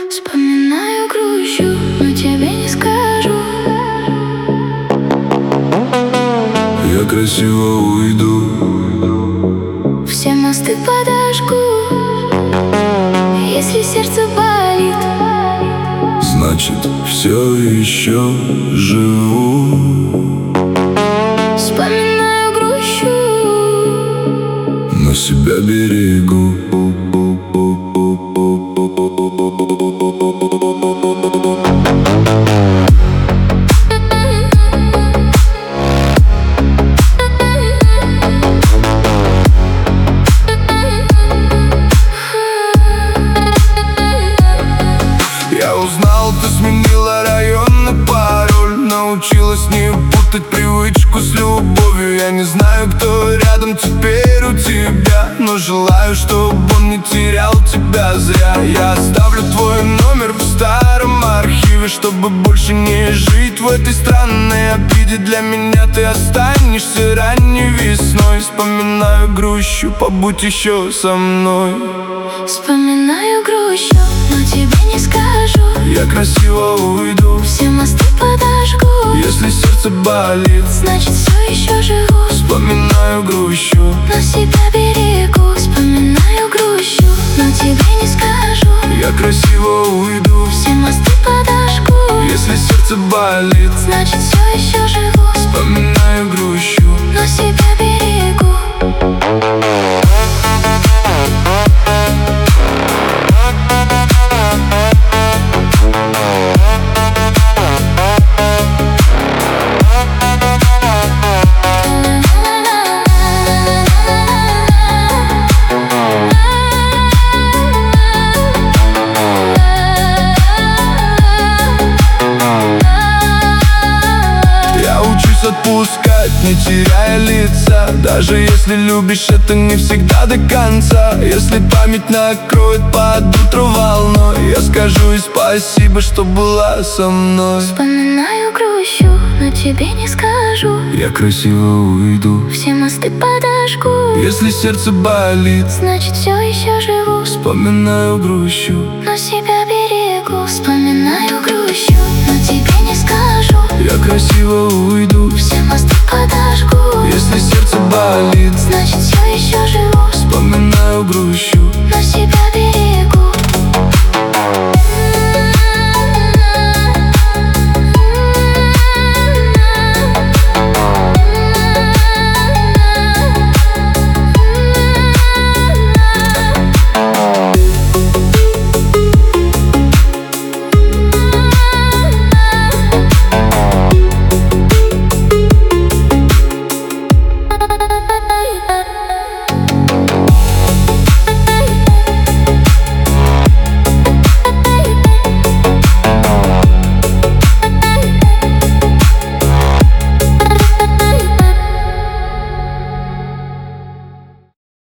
Вспоминаю, грущу, но тебе не скажу. Я красиво уйду, Все мосты подожгу. Если сердце болит, значит, все еще живу. вспоминаю, грущу, Но себя берегу. Я узнал, ты сменила район и пароль, научилась не путать привычку с любовью. Я не знаю, кто рядом теперь у тебя, но желаю, чтобы он не терял тебя зря. Я оставлю твой номер в старом архиве, чтобы больше не жить в этой странной обиде. Для меня ты останешься ранней весной. Вспоминаю, грущу, побудь еще со мной. вспоминаю, грущу, но тебе не скажу. Я красиво уйду, Все мосты подожгу. если сердце болит. Значит, все еще живу. Вспоминаю, грущу, Но себя берегу. Вспоминаю, грущу, но тебе не скажу. я красиво уйду, Все мосты подожгу. если сердце болит. Значит, все еще живу. Вспоминаю, грущу, Но себя берегу. я учусь отпускать, не теряя лица. Даже если любишь, это не всегда до конца. Если память накроет под утро волной, я скажу и спасибо, что была со мной. Вспоминаю, грущу, но тебе не скажу. Я красиво уйду, Все мосты подожгу. если сердце болит. Значит, все еще живу. Вспоминаю, грущу, Но себя берегу. Вспоминаю, грущу, но тебе не скажу. я красиво уйду, Все мосты подожгу. если сердце болит. Значит, все еще живу. Вспоминаю, грущу, Но себя берегу.